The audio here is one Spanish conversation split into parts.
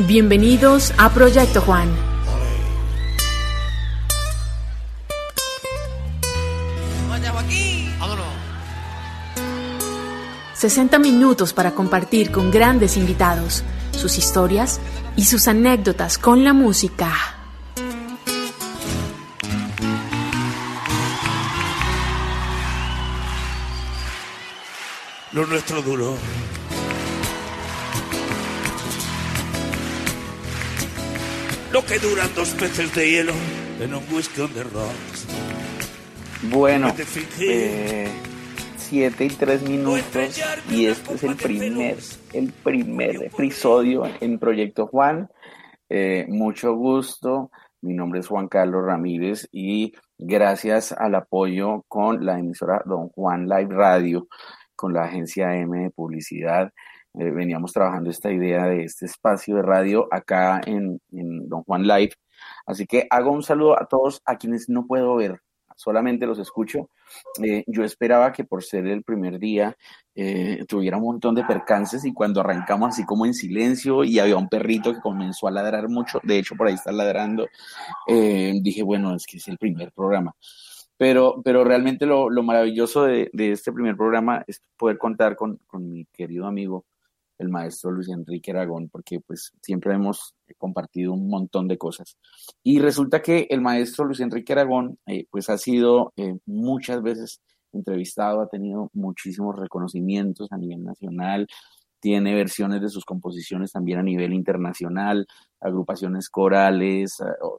Bienvenidos a Proyecto Juan. Vámonos. 60 minutos para compartir con grandes invitados sus historias y sus anécdotas con la música. Lo nuestro duró. Lo que duran 2 peces de hielo en un whisky on the rocks. Bueno, 7:03 y este es el primer episodio en Proyecto Juan. Mucho gusto, mi nombre es Juan Carlos Ramírez y gracias al apoyo con la emisora Don Juan Live Radio, con la agencia M de publicidad, veníamos trabajando esta idea de este espacio de radio acá en Don Juan Live. Así que hago un saludo a todos a quienes no puedo ver, solamente los escucho. Yo esperaba que por ser el primer día tuviera un montón de percances y cuando arrancamos así como en silencio y había un perrito que comenzó a ladrar mucho, de hecho por ahí está ladrando, dije bueno, es que es el primer programa. Pero realmente lo maravilloso de este primer programa es poder contar con mi querido amigo, el maestro Luis Enrique Aragón, porque pues siempre hemos compartido un montón de cosas. Y resulta que el maestro Luis Enrique Aragón pues ha sido muchas veces entrevistado, ha tenido muchísimos reconocimientos a nivel nacional, tiene versiones de sus composiciones también a nivel internacional, agrupaciones corales,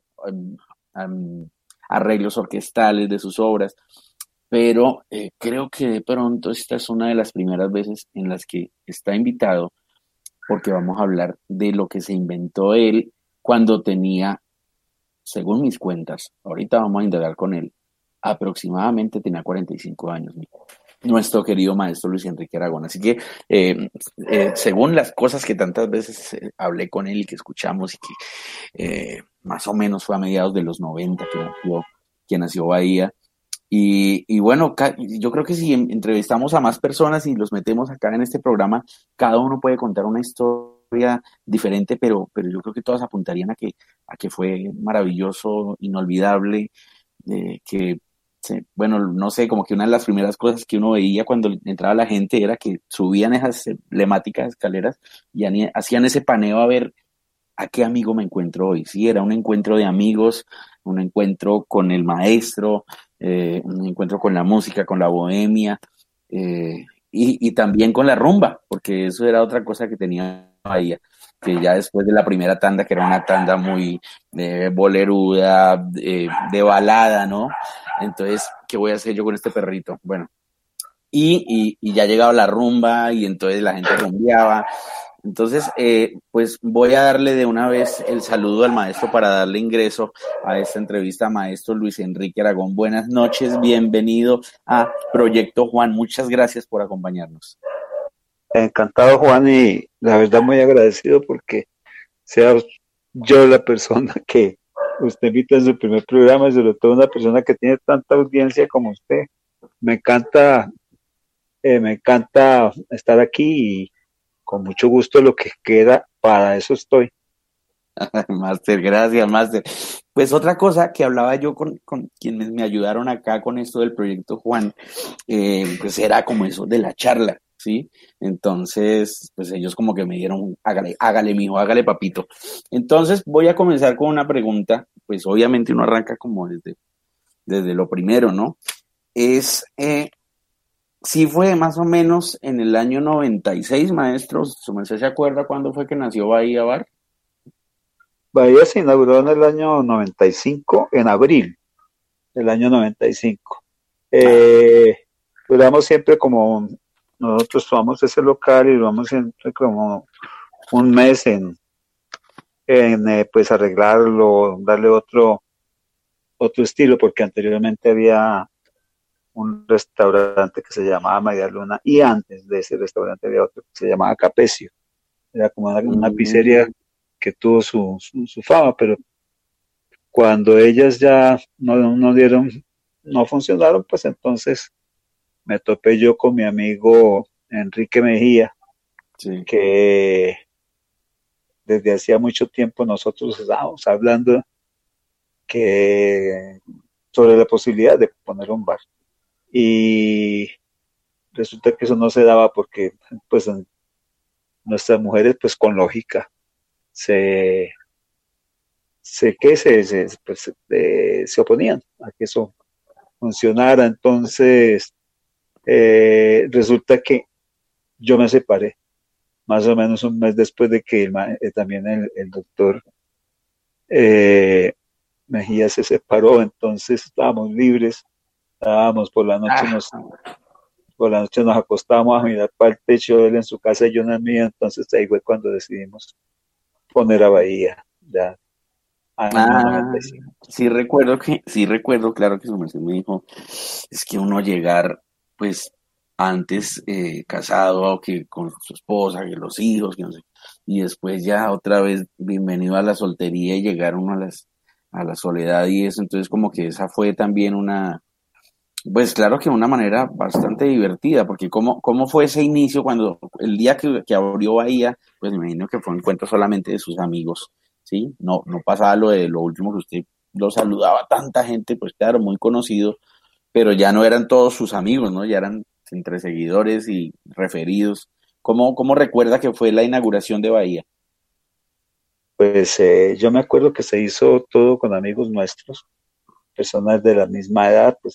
arreglos orquestales de sus obras, pero creo que de pronto esta es una de las primeras veces en las que está invitado, porque vamos a hablar de lo que se inventó él cuando tenía, según mis cuentas, ahorita vamos a indagar con él, aproximadamente tenía 45 años, nuestro querido maestro Luis Enrique Aragón. Así que, según las cosas que tantas veces hablé con él y que escuchamos y que más o menos fue a mediados de los 90 que nació Bahía. Y bueno, yo creo que si entrevistamos a más personas y los metemos acá en este programa, cada uno puede contar una historia diferente, pero yo creo que todas apuntarían a que fue maravilloso, inolvidable, que bueno, no sé, como que una de las primeras cosas que uno veía cuando entraba la gente era que subían esas emblemáticas escaleras y hacían ese paneo a ver a qué amigo me encuentro hoy. Sí, era un encuentro de amigos, un encuentro con el maestro, un encuentro con la música, con la bohemia, y también con la rumba, porque eso era otra cosa que tenía Bahía, que ya después de la primera tanda, que era una tanda muy boleruda, de balada, ¿no? Entonces, ¿qué voy a hacer yo con este perrito? Bueno, y ya llegaba la rumba y entonces la gente rumbeaba. Entonces, pues voy a darle de una vez el saludo al maestro para darle ingreso a esta entrevista. Maestro Luis Enrique Aragón, buenas noches, bienvenido a Proyecto Juan, muchas gracias por acompañarnos. Encantado, Juan, y la verdad muy agradecido porque sea yo la persona que usted invita en su primer programa y sobre todo una persona que tiene tanta audiencia como usted. Me encanta estar aquí y con mucho gusto lo que queda, para eso estoy. Máster, gracias, Máster. Pues otra cosa que hablaba yo con quienes me ayudaron acá con esto del Proyecto Juan, pues era como eso de la charla, ¿sí? Entonces, pues ellos como que me dieron, hágale mijo, hágale papito. Entonces voy a comenzar con una pregunta, pues obviamente uno arranca como desde lo primero, ¿no? Sí fue más o menos en el año 96, maestro, ¿su merced se acuerda cuándo fue que nació Bahía Bar? Bahía se inauguró en el año 95, en abril del año 95. Duramos siempre como, nosotros tomamos ese local y duramos siempre como un mes en pues arreglarlo, darle otro estilo, porque anteriormente había un restaurante que se llamaba Media Luna y antes de ese restaurante había otro que se llamaba Capecio. Era como una pizzería que tuvo su fama, pero cuando ellas ya no funcionaron, pues entonces me topé yo con mi amigo Enrique Mejía, sí, que desde hacía mucho tiempo nosotros estábamos hablando que sobre la posibilidad de poner un bar. Y resulta que eso no se daba porque pues nuestras mujeres pues con lógica se se oponían a que eso funcionara. Entonces resulta que yo me separé más o menos un mes después de que también el doctor eh, Mejía se separó. Entonces estábamos libres, estábamos por la noche nos acostábamos a mirar para el techo, él en su casa y yo en la mía. Entonces ahí fue cuando decidimos poner a Bahía, ya año Ah, 95. sí recuerdo, claro que su merced me dijo, es que uno llegar, pues, antes casado, o que con su esposa, que los hijos, que no sé, y después ya otra vez bienvenido a la soltería y llegar uno a la soledad y eso, entonces como que esa fue también una, pues claro que una manera bastante divertida, porque cómo fue ese inicio cuando el día que abrió Bahía, pues me imagino que fue un encuentro solamente de sus amigos, ¿sí? No pasaba lo de lo último que usted lo saludaba a tanta gente, pues claro, muy conocido, pero ya no eran todos sus amigos, ¿no? Ya eran entre seguidores y referidos. ¿Cómo recuerda que fue la inauguración de Bahía? Pues yo me acuerdo que se hizo todo con amigos nuestros, personas de la misma edad. Pues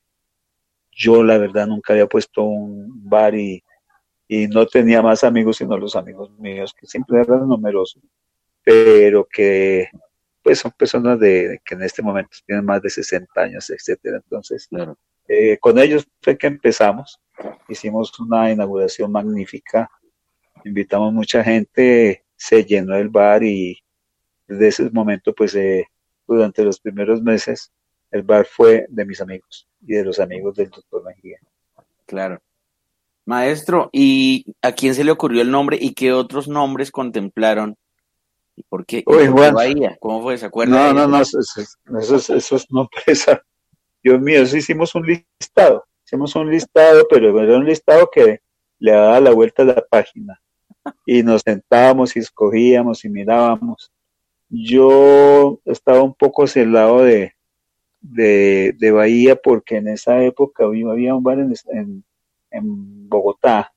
yo la verdad nunca había puesto un bar y no tenía más amigos sino los amigos míos, que siempre eran numerosos, pero que pues son personas que en este momento tienen más de 60 años, etcétera. Entonces, Claro, con ellos fue que empezamos, hicimos una inauguración magnífica, invitamos mucha gente, se llenó el bar y desde ese momento, pues durante los primeros meses, el bar fue de mis amigos y de los amigos del doctor Mejía. claro. Maestro, ¿y a quién se le ocurrió el nombre y qué otros nombres contemplaron? ¿Y por qué? ¿Y Uy, por qué Juan, Bahía? ¿Cómo fue? ¿Se acuerda no, de no, eso? no, eso es no presa. Dios mío, eso hicimos un listado, pero era un listado que le daba la vuelta a la página y nos sentábamos y escogíamos y mirábamos. Yo estaba un poco hacia el lado de Bahía porque en esa época había un bar en Bogotá,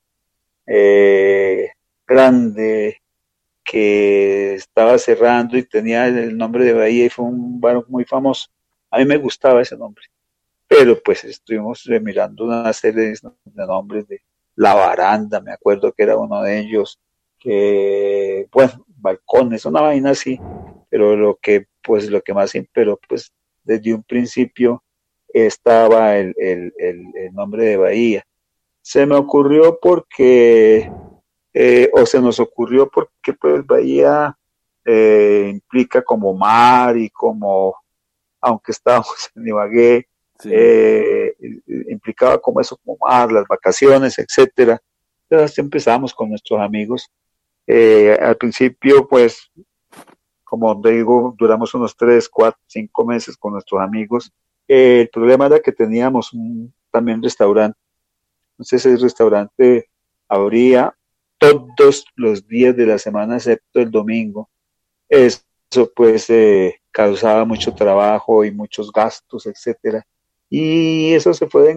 eh, grande, que estaba cerrando y tenía el nombre de Bahía y fue un bar muy famoso. A mí me gustaba ese nombre, pero pues estuvimos mirando una serie de nombres de La Baranda, me acuerdo que era uno de ellos, que, bueno, balcones, una vaina así, pero lo que más, pero pues desde un principio estaba el nombre de Bahía. Se me ocurrió porque, o se nos ocurrió porque pues Bahía implica como mar y como, aunque estábamos en Ibagué, Sí, eh, implicaba como eso, como mar, las vacaciones, etcétera. Entonces empezamos con nuestros amigos. Al principio, pues, como digo, duramos unos 3, 4, 5 meses con nuestros amigos. El problema era que teníamos también restaurante. Entonces el restaurante abría todos los días de la semana, excepto el domingo. Eso pues causaba mucho trabajo y muchos gastos, etcétera. Y eso se fue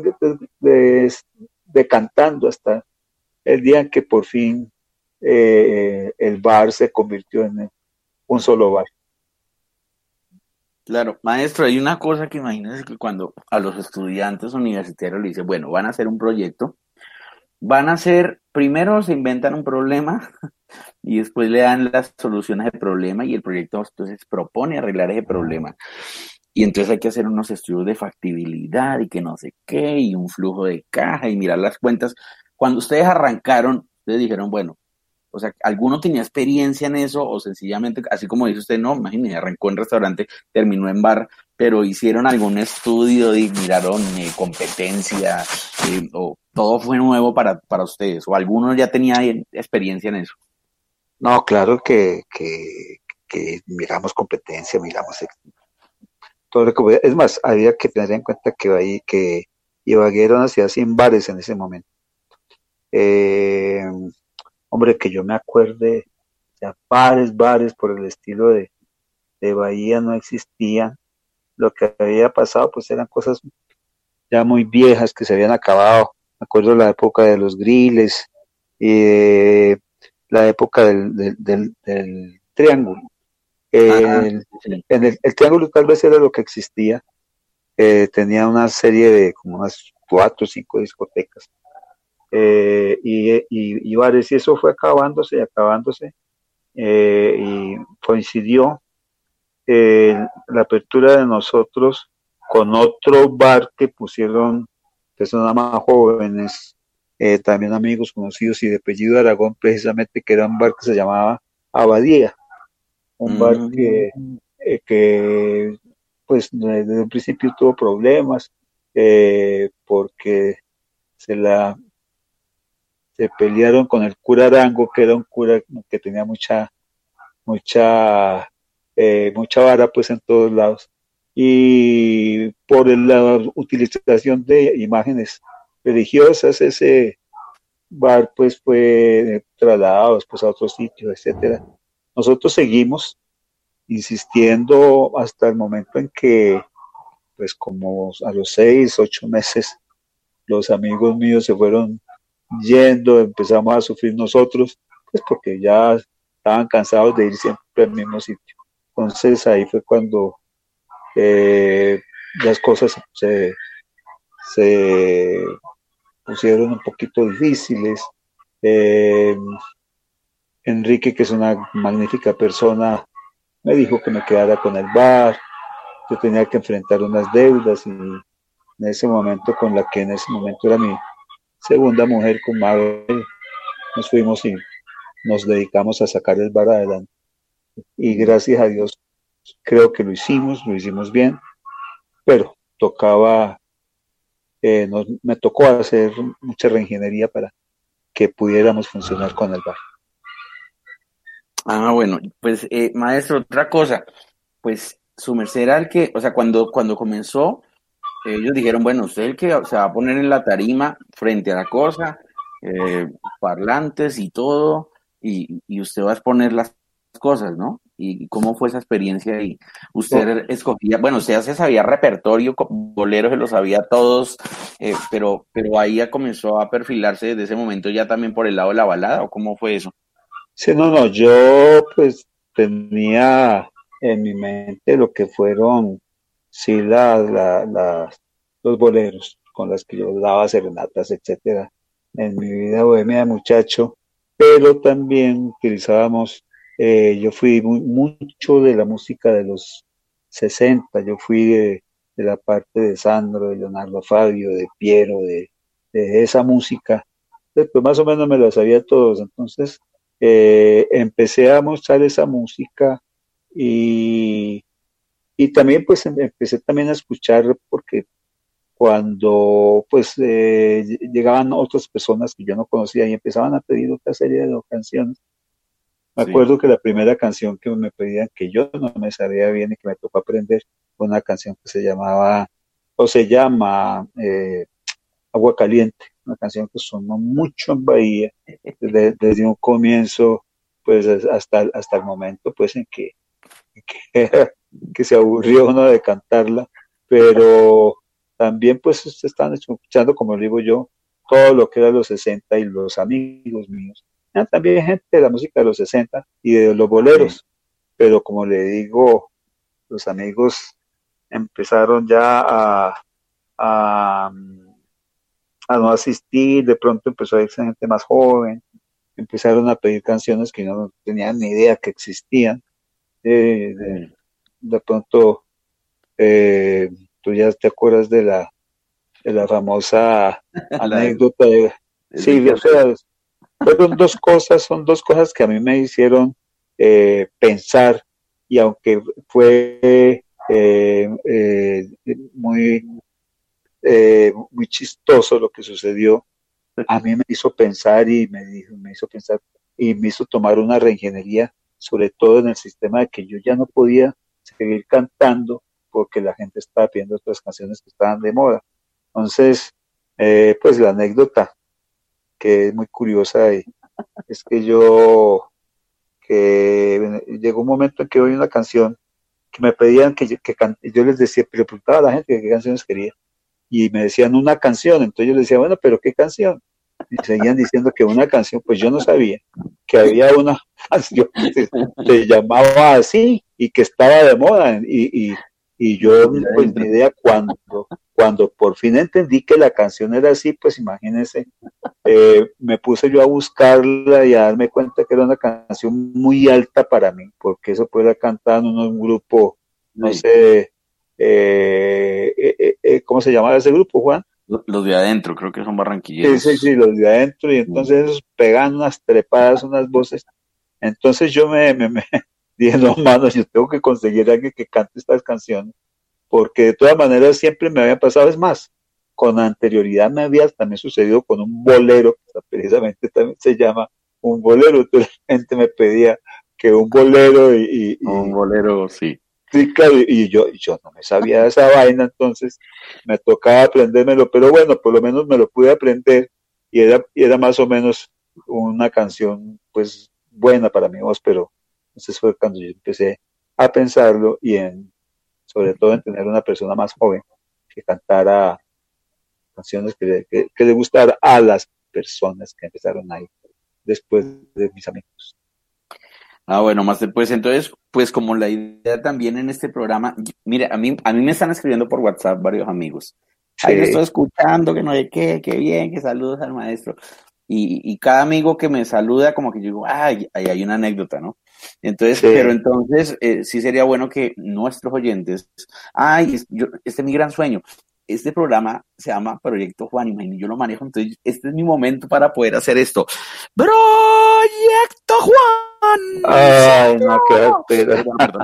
decantando hasta el día en que por fin el bar se convirtió en un solo bar. claro. Maestro, hay una cosa que imagínense que cuando a los estudiantes universitarios le dicen, bueno, van a hacer un proyecto, van a hacer, primero se inventan un problema y después le dan las soluciones al problema y el proyecto entonces propone arreglar ese problema. Y entonces hay que hacer unos estudios de factibilidad y que no sé qué, y un flujo de caja y mirar las cuentas. Cuando ustedes arrancaron, ustedes dijeron, bueno, o sea, ¿alguno tenía experiencia en eso o sencillamente, así como dice usted, no, imagínese, arrancó en restaurante, terminó en bar, pero hicieron algún estudio y miraron competencia o todo fue nuevo para ustedes o alguno ya tenía experiencia en eso? No, claro que miramos competencia, miramos todo lo que es más, había que tener en cuenta que Ibagué era una ciudad sin bares en ese momento. Eh, Hombre, que yo me acuerde, ya bares por el estilo de Bahía no existían. Lo que había pasado pues eran cosas ya muy viejas que se habían acabado. Me acuerdo la época de los griles, la época del triángulo. El triángulo tal vez era lo que existía. Tenía una serie de como unas 4 o 5 discotecas y bares, y eso fue acabándose y acabándose, y coincidió la apertura de nosotros con otro bar que pusieron personas más jóvenes, también amigos conocidos y de apellido Aragón, precisamente, que era un bar que se llamaba Abadía, un bar que pues desde el principio tuvo problemas, porque se pelearon con el cura Arango, que era un cura que tenía mucha vara pues en todos lados, y por la utilización de imágenes religiosas ese bar pues fue trasladado después a otro sitio, etcétera. Nosotros seguimos insistiendo hasta el momento en que pues como a los 6, 8 meses los amigos míos se fueron yendo, empezamos a sufrir nosotros, pues porque ya estaban cansados de ir siempre al mismo sitio. Entonces ahí fue cuando las cosas se pusieron un poquito difíciles. Enrique, que es una magnífica persona, me dijo que me quedara con el bar. Yo tenía que enfrentar unas deudas, y en ese momento, con la que en ese momento era mi segunda mujer, con Mabel, nos fuimos y nos dedicamos a sacar el bar adelante. Y gracias a Dios creo que lo hicimos bien, pero me tocó hacer mucha reingeniería para que pudiéramos funcionar con el bar. Bueno, pues maestro, otra cosa, pues su merced era el que, o sea, cuando comenzó, ellos dijeron, bueno, usted es el que se va a poner en la tarima frente a la cosa, parlantes y todo, y usted va a exponer las cosas, ¿no? ¿Y cómo fue esa experiencia ahí? Usted escogía, bueno, usted ya se sabía repertorio, boleros, se lo sabía todos, pero ahí ya comenzó a perfilarse desde ese momento ya también por el lado de la balada, ¿o cómo fue eso? Sí, no, yo pues tenía en mi mente lo que fueron, sí, los boleros con los que yo daba serenatas, etcétera, en mi vida bohemia de muchacho, pero también utilizábamos, yo fui mucho de la música de los 60. Yo fui de la parte de Sandro, de Leonardo Fabio, de Piero, de esa música. Pues más o menos me la sabía todos. Entonces empecé a mostrar esa música, y, y también pues empecé también a escuchar, porque cuando pues llegaban otras personas que yo no conocía y empezaban a pedir otra serie de canciones. Me acuerdo que la primera canción que me pedían, que yo no me sabía bien y que me tocó aprender, fue una canción que se llama Agua Caliente, una canción que sonó mucho en Bahía desde un comienzo pues hasta el momento pues en que se aburrió uno de cantarla, pero también pues se están escuchando, como digo yo, todo lo que era los 60 y los amigos míos. También gente de la música de los 60 y de los boleros, pero como le digo, los amigos empezaron ya a no asistir. De pronto empezó a irse gente más joven, empezaron a pedir canciones que no tenían ni idea que existían. De pronto, tú ya te acuerdas de la famosa anécdota sí, o sea, son dos cosas que a mí me hicieron pensar, y aunque fue muy chistoso lo que sucedió, a mí me hizo pensar, y me hizo tomar una reingeniería, sobre todo en el sistema de que yo ya no podía seguir cantando porque la gente estaba pidiendo otras canciones que estaban de moda. Entonces, pues la anécdota que es muy curiosa es que que llegó un momento en que oí una canción que me pedían que yo les decía, pero preguntaba a la gente qué canciones quería, y me decían una canción, entonces yo les decía, bueno, pero ¿qué canción? Y seguían diciendo que una canción, pues yo no sabía que había una canción que se llamaba así y que estaba de moda, y yo, pues ni idea, cuando por fin entendí que la canción era así, pues imagínense, me puse yo a buscarla y a darme cuenta que era una canción muy alta para mí, porque eso puede cantar en un grupo, no sé, ¿cómo se llamaba ese grupo, Juan? Los de adentro, creo que son barranquilleros. Sí, los de adentro, y entonces pegan unas trepadas, unas voces. Entonces yo me dije, no, mano, yo tengo que conseguir a alguien que cante estas canciones, porque de todas maneras siempre me había pasado, es más, con anterioridad me había también sucedido con un bolero, que precisamente también se llama un bolero, entonces la gente me pedía que un bolero un bolero, sí. Sí, claro, y yo no me sabía de esa vaina, entonces me tocaba aprendérmelo, pero bueno, por lo menos me lo pude aprender, y era más o menos una canción pues buena para mi voz, pero entonces fue cuando yo empecé a pensarlo, y sobre todo en tener una persona más joven que cantara canciones que le gustara a las personas que empezaron ahí después de mis amigos. Bueno, más después, entonces, pues como la idea también en este programa, mire, a mí me están escribiendo por WhatsApp varios amigos. Sí. Ay, lo estoy escuchando, que no sé qué bien, que saludos al maestro. Y cada amigo que me saluda, como que yo digo, ahí hay una anécdota, ¿no? Entonces, sí. Pero entonces, sí sería bueno que nuestros oyentes, este es mi gran sueño. Este programa se llama Proyecto Juan, imagínate, yo lo manejo, entonces este es mi momento para poder hacer esto. ¡Proyecto Juan! ¡Ay, no, qué espera!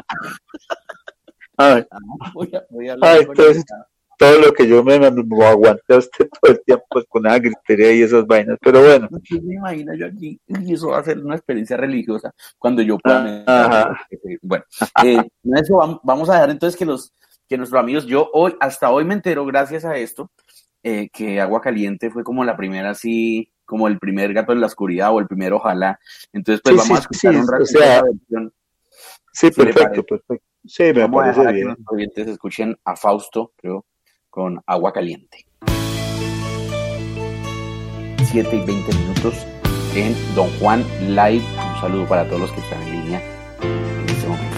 Voy a hablar entonces, todo lo que yo me aguanté a usted todo el tiempo pues, con esa gritería y esas vainas, pero bueno. Me imagino yo aquí, y eso va a ser una experiencia religiosa cuando yo pueda. Bueno, eso vamos a dejar entonces que nuestros amigos, hasta hoy me entero gracias a esto, que Agua Caliente fue como la primera, así, como el primer Gato en la Oscuridad o el primer Ojalá. Entonces, pues vamos a escuchar un ratito la versión. Sí, perfecto. Sí, me parece bien. Que nuestros oyentes escuchen a Fausto, creo, con Agua Caliente. 7:20 en Don Juan Live. Un saludo para todos los que están en línea en este momento.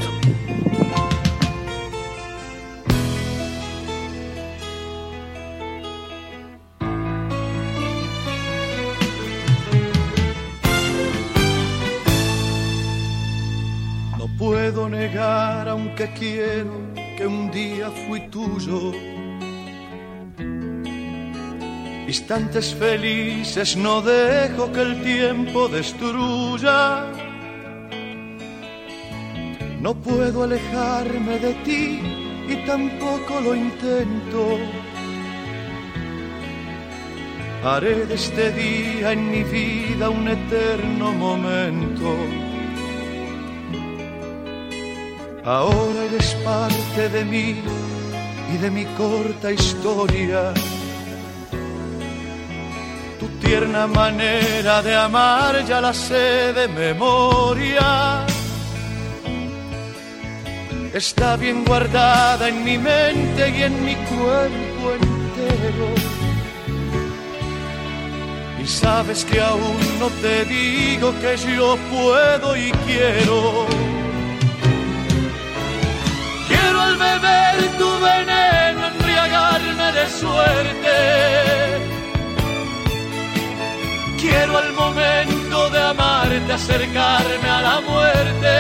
Puedo negar, aunque quiero, que un día fui tuyo. Instantes felices no dejo que el tiempo destruya. No puedo alejarme de ti y tampoco lo intento. Haré de este día en mi vida un eterno momento. Ahora eres parte de mí y de mi corta historia. Tu tierna manera de amar ya la sé de memoria. Está bien guardada en mi mente y en mi cuerpo entero. Y sabes que aún no te digo que yo puedo y quiero. Quiero al beber tu veneno embriagarme de suerte. Quiero al momento de amarte acercarme a la muerte.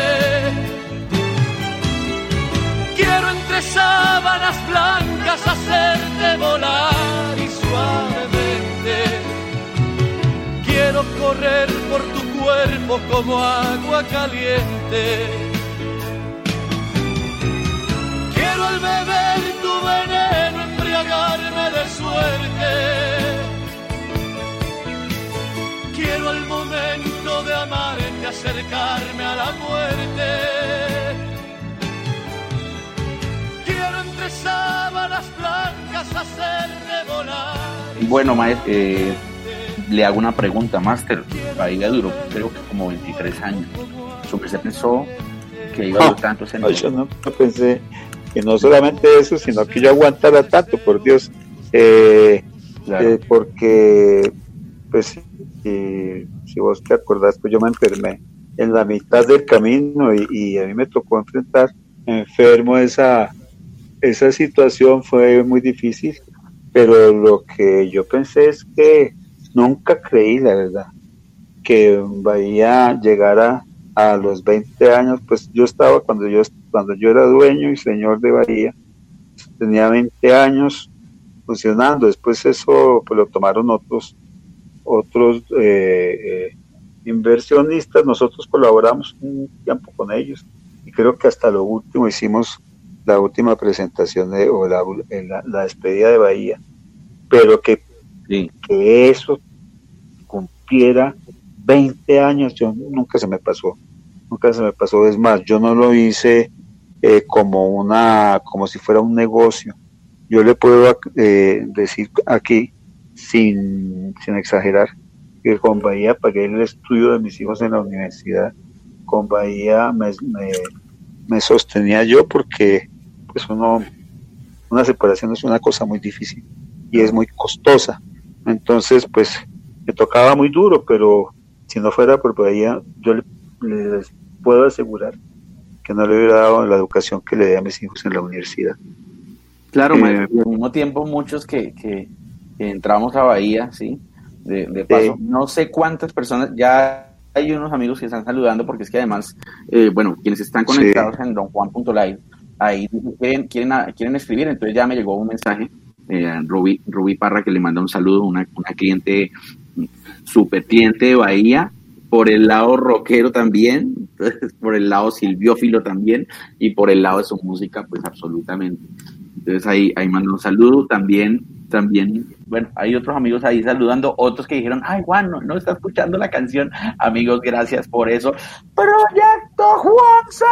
Quiero entre sábanas blancas hacerte volar y suavemente. Quiero correr por tu cuerpo como agua caliente. Quiero al beber tu veneno embriagarme de suerte. Quiero al momento de amarte acercarme a la muerte. Quiero entre sábanas blancas hacerte volar. Bueno, maestro, le hago una pregunta, Máster. Bahía duró creo que como 23 años. ¿Usted pensó que iba a durar tanto ese negocio? Yo no pensé que no solamente eso, sino que yo aguantara tanto, por Dios. Claro. Porque, pues, si vos te acordás, pues yo me enfermé en la mitad del camino y a mí me tocó enfrentar enfermo esa situación. Fue muy difícil, pero lo que yo pensé es que nunca creí, la verdad, que Bahía llegara a los 20 años. Pues yo estaba cuando yo era dueño y señor de Bahía, tenía 20 años funcionando. Después eso pues lo tomaron otros inversionistas. Nosotros colaboramos un tiempo con ellos y creo que hasta lo último hicimos la última presentación o la despedida de Bahía, pero que eso cumpliera 20 años, yo nunca se me pasó. Es más, yo no lo hice como si fuera un negocio. Yo le puedo decir aquí, sin exagerar, que con Bahía pagué el estudio de mis hijos en la universidad. Con Bahía me sostenía yo, porque pues una separación es una cosa muy difícil y es muy costosa. Entonces, pues me tocaba muy duro, pero si no fuera por Bahía, yo les puedo asegurar que no le hubiera dado la educación que le di a mis hijos en la universidad. Claro, al mismo tiempo muchos que entramos a Bahía, ¿sí? De paso, no sé cuántas personas, ya hay unos amigos que están saludando, porque es que además, quienes están conectados en donjuan.live, ahí quieren escribir. Entonces ya me llegó un mensaje, Rubí Parra, que le manda un saludo, una cliente, super cliente de Bahía, por el lado rockero también, por el lado silbiófilo también, y por el lado de su música, pues absolutamente. Entonces ahí mando un saludo. También, bueno, hay otros amigos ahí saludando, otros que dijeron, ay, Juan, no está escuchando la canción. Amigos, gracias por eso. ¡Proyecto Juan se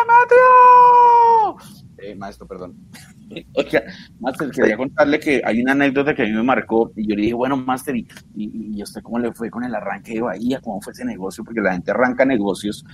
metió! Maestro, perdón. Oiga, Máster, quería contarle que hay una anécdota que a mí me marcó, y yo le dije, bueno, Máster, ¿y usted cómo le fue con el arranque de Bahía? ¿Cómo fue ese negocio? Porque la gente arranca negocios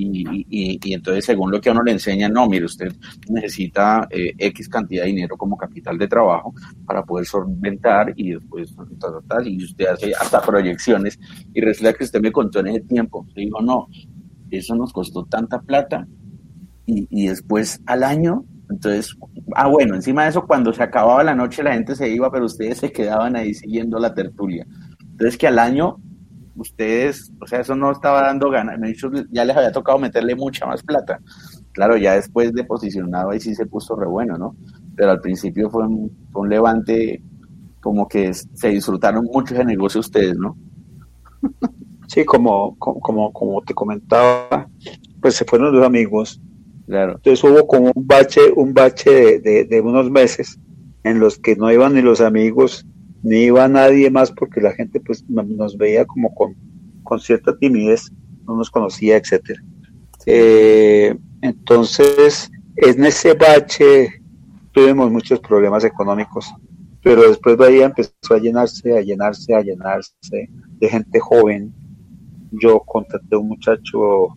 y entonces, según lo que a uno le enseña, no, mire, usted necesita X cantidad de dinero como capital de trabajo para poder solventar, y después y usted hace hasta proyecciones, y resulta que usted me contó en ese tiempo, le digo, no, eso nos costó tanta plata, y después al año. Entonces, bueno, encima de eso, cuando se acababa la noche la gente se iba, pero ustedes se quedaban ahí siguiendo la tertulia. Entonces, que al año ustedes, o sea, eso no estaba dando ganas. Me dicho, ya les había tocado meterle mucha más plata. Claro, ya después de posicionado ahí sí se puso re bueno, ¿no? Pero al principio fue un levante, como que se disfrutaron mucho ese negocio ustedes, ¿no? Sí, como te comentaba, pues se fueron los amigos. Claro. Entonces hubo como un bache de unos meses en los que no iban ni los amigos, ni iba nadie más, porque la gente pues nos veía como con cierta timidez, no nos conocía, etcétera. Entonces, en ese bache tuvimos muchos problemas económicos, pero después Bahía empezó a llenarse de gente joven. Yo contacté a un muchacho,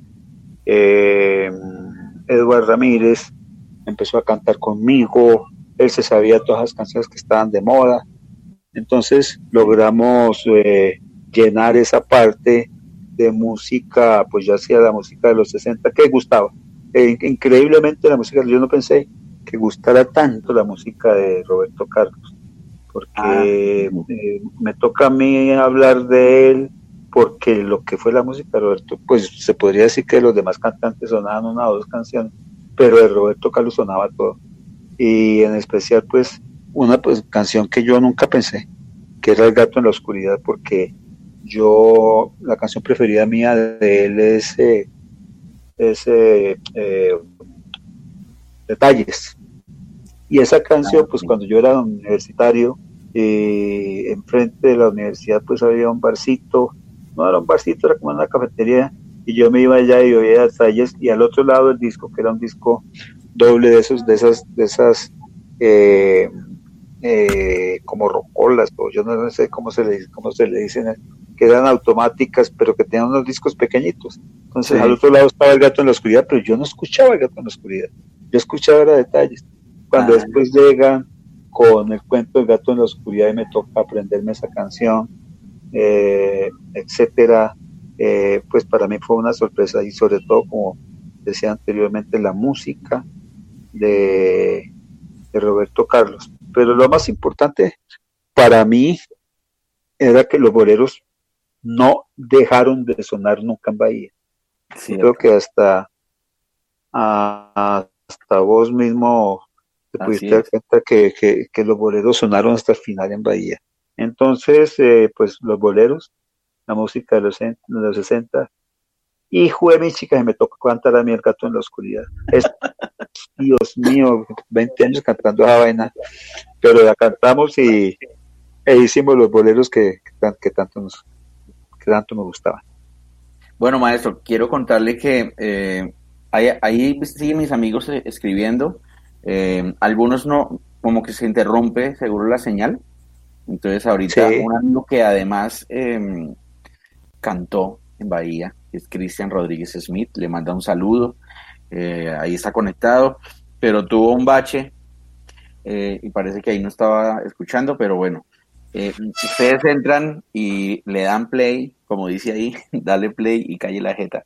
Edward Ramírez, empezó a cantar conmigo. Él se sabía todas las canciones que estaban de moda. Entonces logramos llenar esa parte de música, pues ya hacía la música de los 60 que gustaba. Increíblemente la música, yo no pensé que gustara tanto la música de Roberto Carlos, porque me toca a mí hablar de él, porque lo que fue la música de Roberto, pues se podría decir que los demás cantantes sonaban una o dos canciones, pero de Roberto Carlos sonaba todo. Y en especial, pues, una canción que yo nunca pensé, que era El gato en la oscuridad, porque la canción preferida mía de él es Detalles. Y esa canción, pues cuando yo era universitario, enfrente de la universidad, pues había un barcito. No era un barcito, era como una cafetería, y yo me iba allá y oía Detalles, y al otro lado el disco, que era un disco doble de esas como rocolas, o yo no sé cómo se le dicen que eran automáticas, pero que tenían unos discos pequeñitos. Entonces, Sí. al otro lado estaba el gato en la oscuridad, pero yo no escuchaba el gato en la oscuridad. Yo escuchaba era detalles. Cuando Ah. después llegan con el cuento del gato en la oscuridad y me toca aprenderme esa canción, etcétera, pues para mí fue una sorpresa, y sobre todo, como decía anteriormente, la música de Roberto Carlos. Pero lo más importante para mí era que los boleros no dejaron de sonar nunca en Bahía. Sí, Creo que hasta vos mismo te así pudiste dar es. cuenta que los boleros sonaron hasta el final en Bahía. Entonces, pues los boleros, la música de los 60, hijo de mi chica, se me tocó cantar a mí el gato en la oscuridad. Dios mío, 20 años cantando esa vaina, pero la cantamos e hicimos los boleros que tanto me gustaban. Bueno, maestro, quiero contarle que ahí siguen mis amigos escribiendo. Algunos no, como que se interrumpe seguro la señal. Entonces ahorita Sí. un amigo que además cantó en Bahía, es Cristian Rodríguez Smith, le manda un saludo. Ahí está conectado, pero tuvo un bache y parece que ahí no estaba escuchando, pero bueno, ustedes entran y le dan play, como dice ahí, dale play y calle la jeta.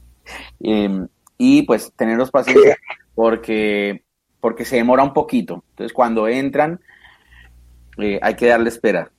Y pues teneros paciencia porque se demora un poquito. Entonces cuando entran hay que darle espera.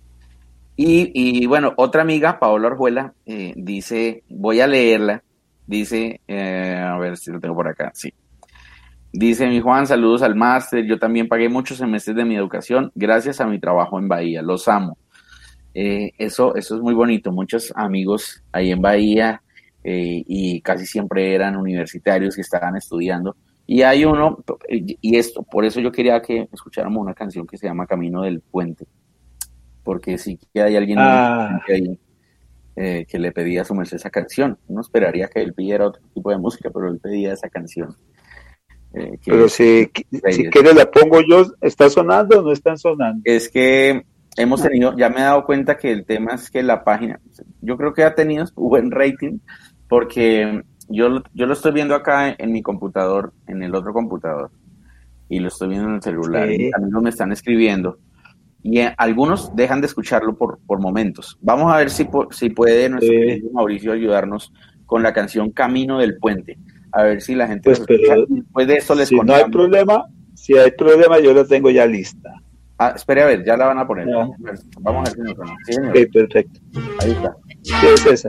Y bueno, otra amiga, Paola Orjuela, dice, voy a leerla, dice, a ver si lo tengo por acá, sí. Dice, mi Juan, saludos al máster, yo también pagué muchos semestres de mi educación gracias a mi trabajo en Bahía, los amo. Eso es muy bonito, muchos amigos ahí en Bahía y casi siempre eran universitarios que estaban estudiando. Y hay uno, y esto, por eso yo quería que escucháramos una canción que se llama Camino del Puente, porque sí que hay alguien muy ahí que le pedía a su merced esa canción. Uno esperaría que él pidiera otro tipo de música, pero él pedía esa canción. Pero si quieres la pongo yo, ¿está sonando o no está sonando? Es que hemos tenido, ya me he dado cuenta que el tema es que la página, yo creo que ha tenido buen rating, porque yo lo estoy viendo acá en mi computador, en el otro computador, y lo estoy viendo en el celular, y amigos me están escribiendo, y algunos dejan de escucharlo por momentos. Vamos a ver si puede nuestro querido Mauricio ayudarnos con la canción Camino del Puente. A ver si la gente pues, escucha. Después de eso les si contamos. No hay problema, si hay problema yo la tengo ya lista. Espere a ver, ya la van a poner. No. Vamos a ver si nos suena. Sí, señor. Ok, perfecto. Ahí está. ¿Qué es esa?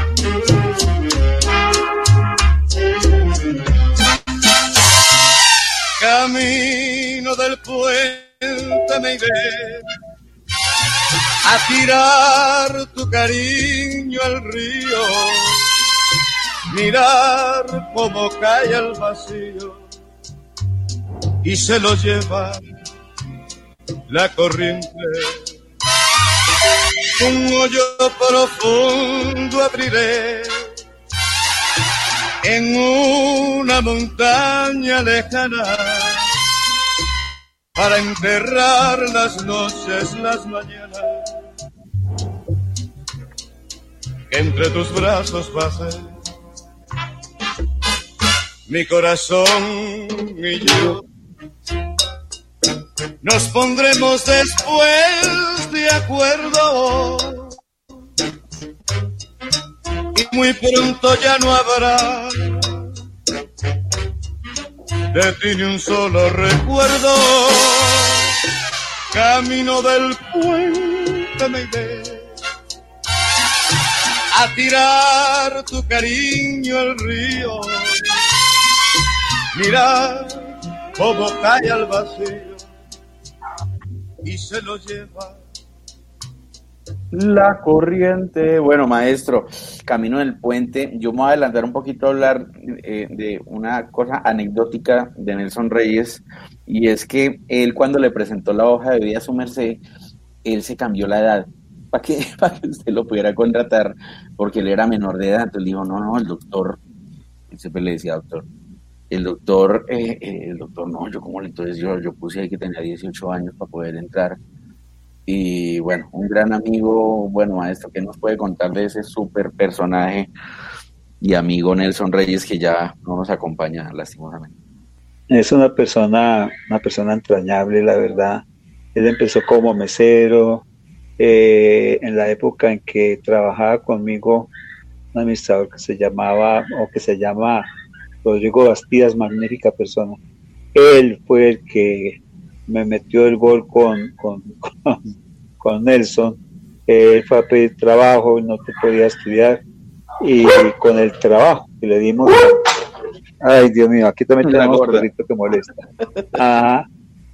Camino del puente me iré a tirar tu cariño al río, mirar cómo cae al vacío y se lo lleva la corriente. Un hoyo profundo abriré en una montaña lejana para enterrar las noches, las mañanas que entre tus brazos pasé. Mi corazón y yo nos pondremos después de acuerdo y muy pronto ya no habrá de ti ni un solo recuerdo. Camino del puente me iré a tirar tu cariño al río, mirar cómo cae al vacío y se lo lleva la corriente. Bueno, maestro, Camino del Puente. Yo me voy a adelantar un poquito a hablar de una cosa anecdótica de Nelson Reyes, y es que él, cuando le presentó la hoja de vida a su merced, él se cambió la edad para que usted lo pudiera contratar, porque él era menor de edad. Entonces le dijo, no, el doctor, él siempre le decía doctor, el doctor no, entonces yo puse ahí que tenía 18 años para poder entrar. Y bueno, un gran amigo. Bueno, maestro, ¿qué nos puede contar de ese súper personaje y amigo Nelson Reyes, que ya no nos acompaña lastimosamente? Es una persona entrañable, la verdad. Él empezó como mesero, en la época en que trabajaba conmigo un administrador que se llamaba o que se llama Rodrigo Bastidas, magnífica persona. Él fue el que me metió el gol con Nelson. Él fue a pedir trabajo, no te podía estudiar y con el trabajo que le dimos, ay Dios mío, aquí también La tenemos gorda. perrito que molesta. Ajá,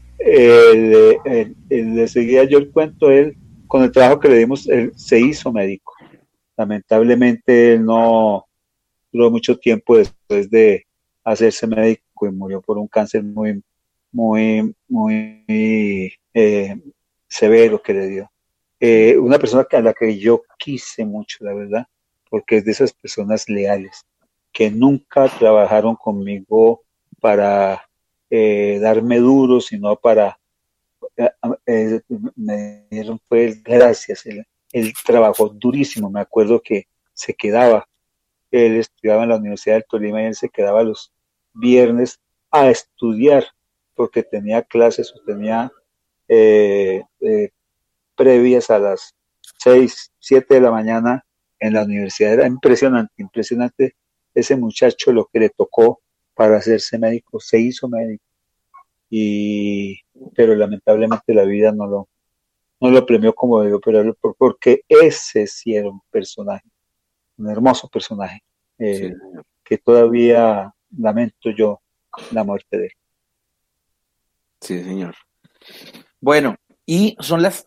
le seguía yo el cuento, él con el trabajo que le dimos, él se hizo médico. Lamentablemente él no duró mucho tiempo después de hacerse médico y murió por un cáncer muy severo que le dio. Una persona a la que yo quise mucho, la verdad, porque es de esas personas leales, que nunca trabajaron conmigo para darme duro, sino para, eh, me dieron fue gracias. Él trabajó durísimo, me acuerdo que se quedaba, él estudiaba en la Universidad del Tolima y él se quedaba los viernes a estudiar porque tenía clases o tenía eh, eh, previas a las 6 7 de la mañana en la universidad. Era impresionante, impresionante ese muchacho lo que le tocó para hacerse médico, se hizo médico, y, pero lamentablemente la vida no lo premió como debió, pero porque ese sí era un personaje, un hermoso personaje, Sí, eh, señor. que todavía lamento yo la muerte de él. Sí, señor. Bueno, y son las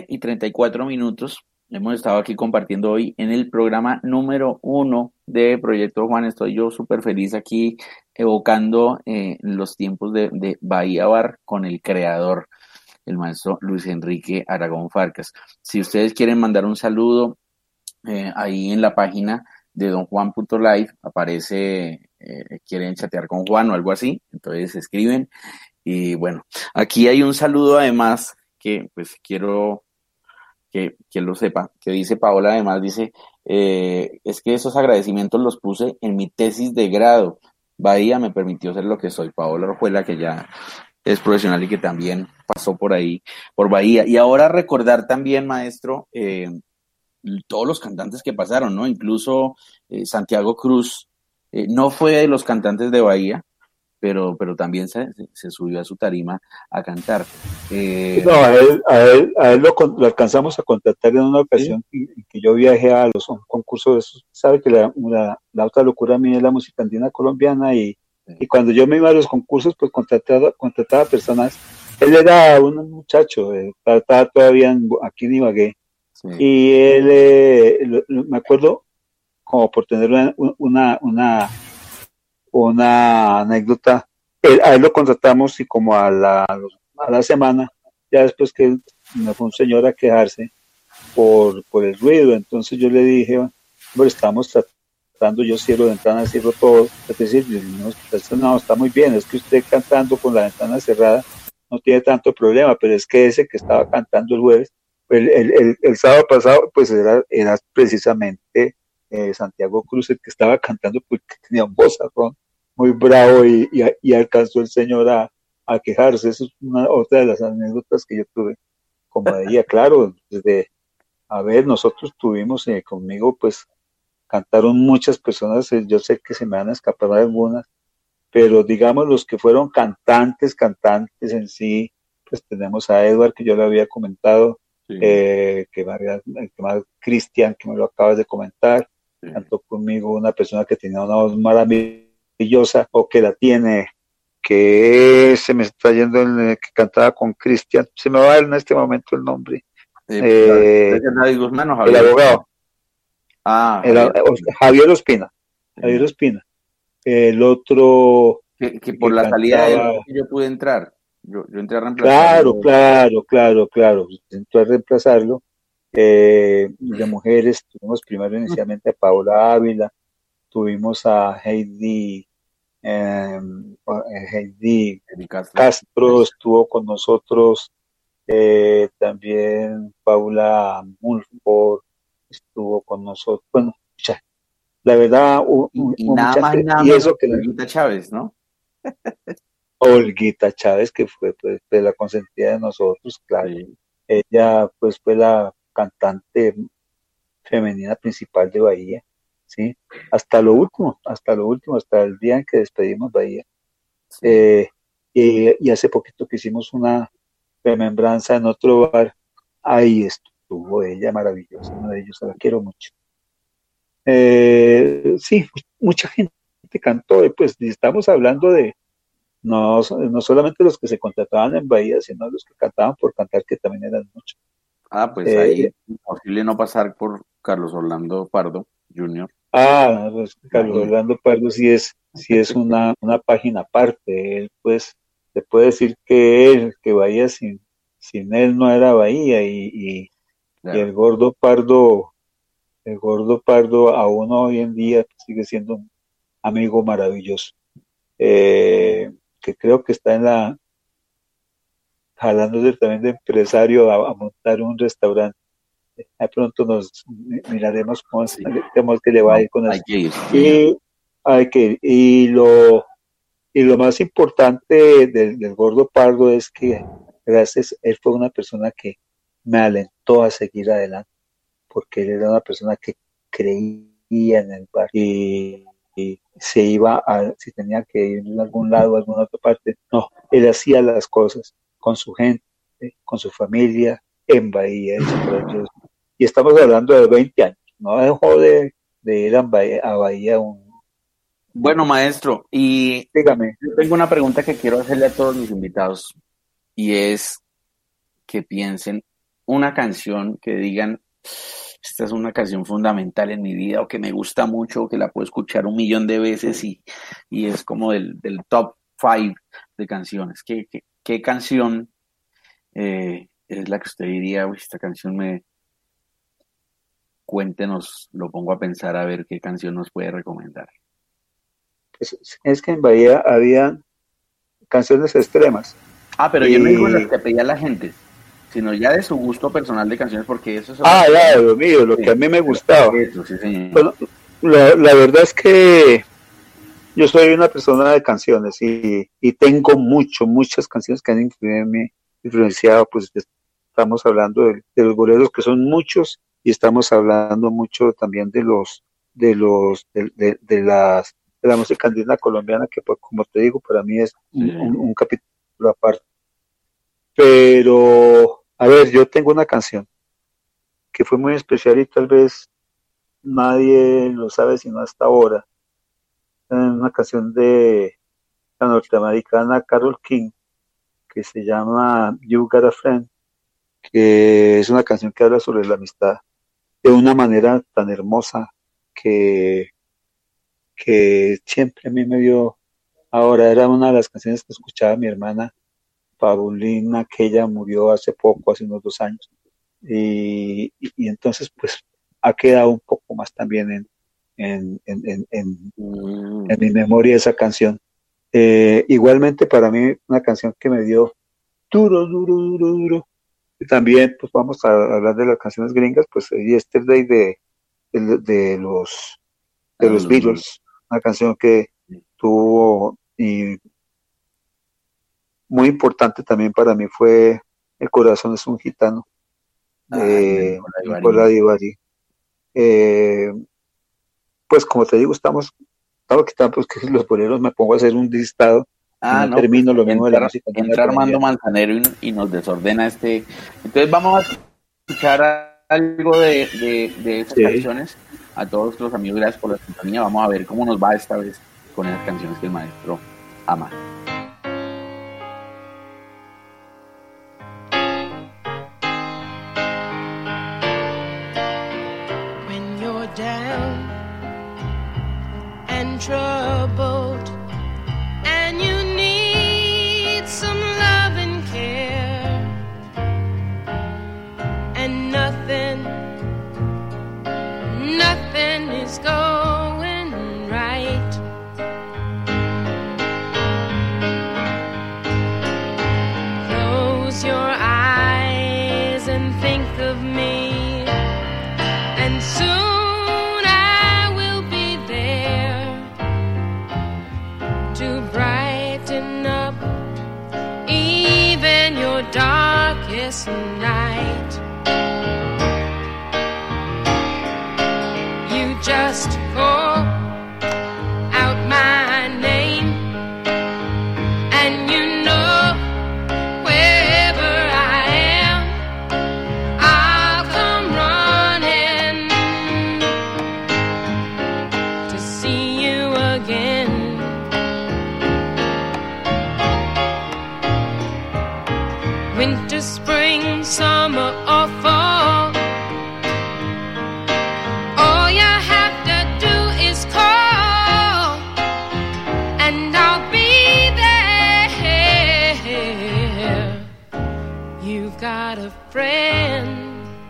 7:34. Hemos estado aquí compartiendo hoy en el programa número 1 de Proyecto Juan. Estoy yo súper feliz aquí evocando los tiempos de Bahía Bar con el creador, el maestro Luis Enrique Aragón Farcas. Si ustedes quieren mandar un saludo, ahí en la página de donjuan.live aparece, quieren chatear con Juan o algo así, entonces escriben. Y bueno, aquí hay un saludo además que pues quiero que lo sepa, que dice Paola, además dice, es que esos agradecimientos los puse en mi tesis de grado. Bahía me permitió ser lo que soy. Paola Orjuela, que ya es profesional y que también pasó por ahí, por Bahía. Y ahora recordar también, maestro, todos los cantantes que pasaron, ¿no? Incluso Santiago Cruz no fue de los cantantes de Bahía, pero también se subió a su tarima a cantar. No, a él lo alcanzamos a contactar en una ¿Sí? ocasión en que yo viajé a un concurso de esos. Sabe que la otra locura mía es la música andina colombiana y cuando yo me iba a los concursos, pues contrataba personas. Él era un muchacho, estaba todavía aquí en Ibagué, Sí. y él, me acuerdo, como por tener una anécdota, a él lo contratamos y como a la semana, ya después que me fue un señor a quejarse por el ruido, entonces yo le dije, bueno, estamos tratando, yo cierro ventanas, cierro todo, es decir, no, está muy bien, es que usted cantando con la ventana cerrada no tiene tanto problema, pero es que ese que estaba cantando el jueves, el sábado pasado, pues era precisamente Santiago Cruz el que estaba cantando porque tenía un vozarrón muy bravo y alcanzó el señor a quejarse. Eso es otra de las anécdotas que yo tuve como de ella, claro, desde, a ver, nosotros tuvimos conmigo, pues cantaron muchas personas, yo sé que se me van a escapar algunas, pero digamos los que fueron cantantes en sí, pues tenemos a Edward, que yo le había comentado, Sí, que más Cristian, que me lo acabas de comentar, sí. cantó conmigo una persona que tenía una voz maravillosa, o que la tiene, que se me está yendo, que cantaba con Cristian, se me va en este momento el nombre, eh, David Guzmán o el Javier Ospina. abogado, Ah, Javier Ospina. Javier Ospina, Javier Sí. Ospina. El otro Que por que la salida de él cantaba, yo pude entrar. Yo entré a claro, reemplazarlo. intentó reemplazarlo. De mujeres tuvimos primero inicialmente a Paola Ávila, tuvimos a Heidi Eddie Castro. Castro, estuvo con nosotros, También Paula Mulford estuvo con nosotros. Bueno, ya, la verdad, Y hubo nada mucha más y gente. nada Y menos eso que que Olguita Chávez, ¿no? Olguita Chávez, que fue pues la consentida de nosotros, claro. Sí. Ella pues fue la cantante femenina principal de Bahía, ¿sí? Hasta el día en que despedimos Bahía. Sí. Y hace poquito que hicimos una remembranza en otro bar, ahí estuvo ella, maravillosa, una de ellos, la quiero mucho. Sí, mucha gente cantó, y pues estamos hablando de no solamente los que se contrataban en Bahía, sino los que cantaban por cantar, que también eran muchos. Pues ahí Eh, es imposible no pasar por Carlos Orlando Pardo Jr. pues Carlos Imagínate. Orlando Pardo sí es una página aparte. Él, pues, se puede decir que Bahía sin él no era Bahía, y Claro. el gordo Pardo aún hoy en día sigue siendo un amigo maravilloso, que creo que está jalándose también de empresario a montar un restaurante. De pronto miraremos Sí. cómo es que le va a ir con Hay eso. que ir. Y hay que y lo más importante del gordo Pardo es que gracias, él fue una persona que me alentó a seguir adelante, porque él era una persona que creía en el bar, y se iba si tenía que ir a algún lado, a alguna otra parte, no, él hacía las cosas con su gente, con su familia, en Bahía. Y estamos hablando de 20 años, no dejó de ir a Bahía Bueno, maestro, y dígame. yo tengo una pregunta que quiero hacerle a todos mis invitados, y es que piensen una canción que digan, esta es una canción fundamental en mi vida, o que me gusta mucho, o que la puedo escuchar 1 millón de veces, y es como del top 5 de canciones. ¿Qué canción es la que usted diría, uy, esta canción cuéntenos, lo pongo a pensar a ver qué canción nos puede recomendar? Es que en Bahía había canciones extremas. Pero yo no digo las Y que pedía la gente, sino ya de su gusto personal de canciones, porque eso es ya, lo mío, lo que a mí me gustaba. Eso, sí, señor. Bueno, la verdad es que yo soy una persona de canciones, y tengo muchas canciones que han influenciado. Pues estamos hablando de los boleros, que son muchos, y estamos hablando mucho también de la música andina colombiana, que pues, como te digo, para mí es un capítulo aparte. Pero, a ver, yo tengo una canción que fue muy especial, y tal vez nadie lo sabe sino hasta ahora. Una canción de la norteamericana Carole King, que se llama You Got a Friend, que es una canción que habla sobre la amistad de una manera tan hermosa, que siempre a mí me dio. Ahora, era una de las canciones que escuchaba mi hermana Paulina, que ella murió hace poco, hace unos 2 años, y entonces pues ha quedado un poco más también en mi memoria esa canción. Igualmente para mí una canción que me dio duro, duro, duro, duro. Y también pues vamos a hablar de las canciones gringas, pues Yesterday de los Beatles, una canción que tuvo, y muy importante también para mí, fue El corazón es un gitano, de Nicola Di Bari. Pues como te digo, estamos quitando, pues, que los boleros, me pongo a hacer un listado y no termino, lo mismo de la música. Entra Armando Manzanero y nos desordena Entonces vamos a escuchar algo de esas canciones. A todos los amigos, gracias por la sintonía. Vamos a ver cómo nos va esta vez con esas canciones que el maestro ama. When you're down and troubled and you need some love and care, and nothing is going right, close your eyes restless night. You just call out my name, and you know wherever I am, I'll come running to see you again. Winter, spring, summer, or fall, all you have to do is call, and I'll be there. You've got a friend.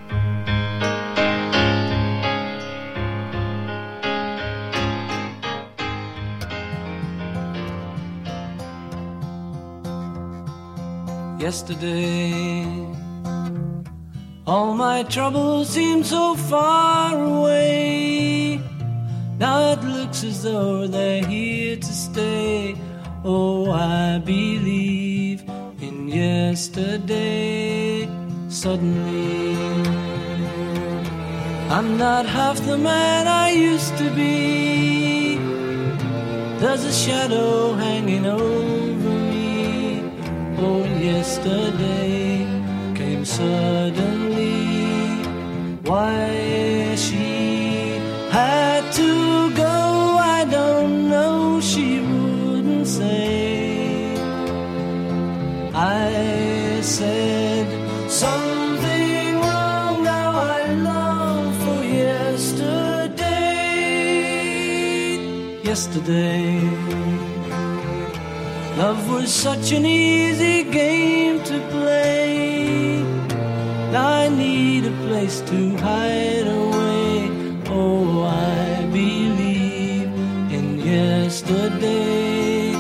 Yesterday, all my troubles seem so far away. Now it looks as though they're here to stay. Oh, I believe in yesterday. Suddenly, I'm not half the man I used to be. There's a shadow hanging over me. Oh, yesterday came suddenly. Why she had to go, I don't know, she wouldn't say. I said something wrong, now I long for yesterday. Yesterday, love was such an easy game to play. Now I need a place to hide away. Oh, I believe in yesterday.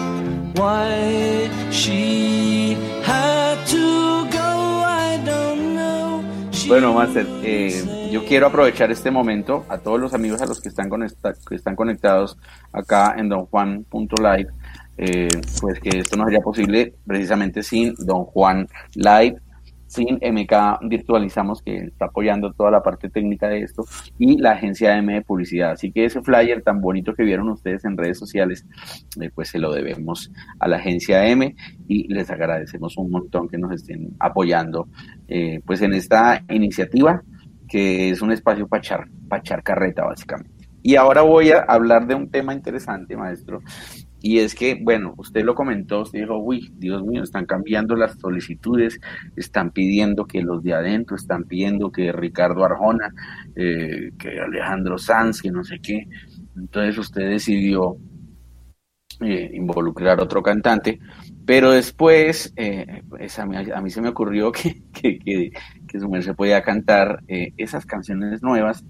Why she had to go, I don't know. Bueno, Master, yo quiero aprovechar este momento a todos los amigos a los que están conectados acá en donjuan.live. Pues que esto no sería posible precisamente sin Don Juan Live, sin MK Virtualizamos, que está apoyando toda la parte técnica de esto, y la agencia M de publicidad. Así que ese flyer tan bonito que vieron ustedes en redes sociales, pues se lo debemos a la agencia M, y les agradecemos un montón que nos estén apoyando pues en esta iniciativa, que es un espacio para echar carreta básicamente. Y ahora voy a hablar de un tema interesante, maestro. Y es que, bueno, usted lo comentó, usted dijo, uy, Dios mío, están cambiando las solicitudes, están pidiendo que los de adentro, están pidiendo que Ricardo Arjona, que Alejandro Sanz, que no sé qué. Entonces usted decidió involucrar a otro cantante, pero después pues a mí se me ocurrió que su merced podía cantar esas canciones nuevas,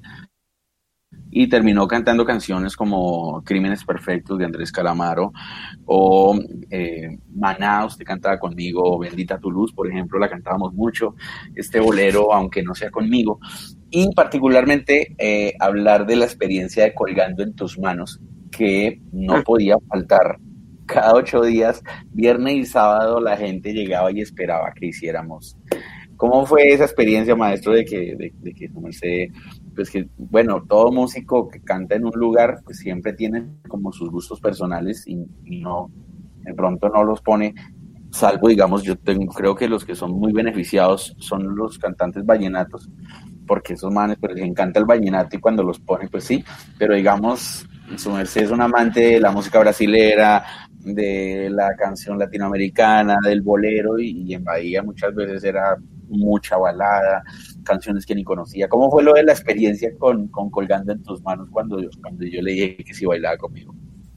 y terminó cantando canciones como Crímenes Perfectos de Andrés Calamaro, o Maná, usted cantaba conmigo, Bendita tu luz, por ejemplo, la cantábamos mucho, este bolero, Aunque no sea conmigo, y particularmente hablar de la experiencia de Colgando en tus manos, que no podía faltar. Cada 8 días, viernes y sábado, la gente llegaba y esperaba que hiciéramos. ¿Cómo fue esa experiencia, maestro, de que su merced, pues que, bueno, todo músico que canta en un lugar, pues siempre tiene como sus gustos personales y no, de pronto no los pone, salvo, digamos, creo que los que son muy beneficiados son los cantantes vallenatos, porque esos manes, pues les encanta el vallenato y cuando los pone, pues sí, pero digamos, su merced es un amante de la música brasilera, de la canción latinoamericana, del bolero, y en Bahía muchas veces era mucha balada, canciones que ni conocía. ¿Cómo fue lo de la experiencia con Colgando en tus manos cuando yo le dije que sí bailaba conmigo?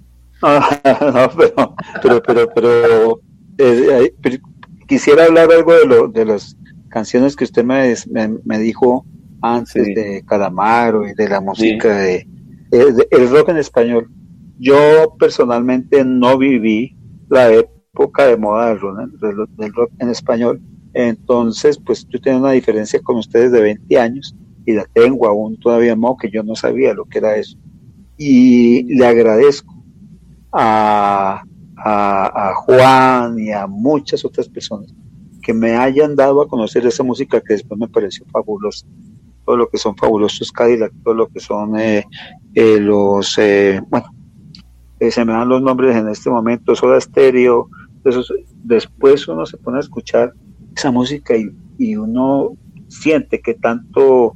No, pero quisiera hablar algo de las canciones que usted me dijo antes, sí, de Calamaro y de la música, sí, de el rock en español. Yo personalmente no viví la época de moda del rock en español. Entonces, pues yo tengo una diferencia con ustedes de 20 años y la tengo aún todavía más, que yo no sabía lo que era eso. Y le agradezco a Juan y a muchas otras personas que me hayan dado a conocer esa música que después me pareció fabulosa. Todo lo que son fabulosos Cadillac, todo lo que son se me dan los nombres en este momento, Soda Stereo. Entonces, después uno se pone a escuchar esa música y uno siente que tanto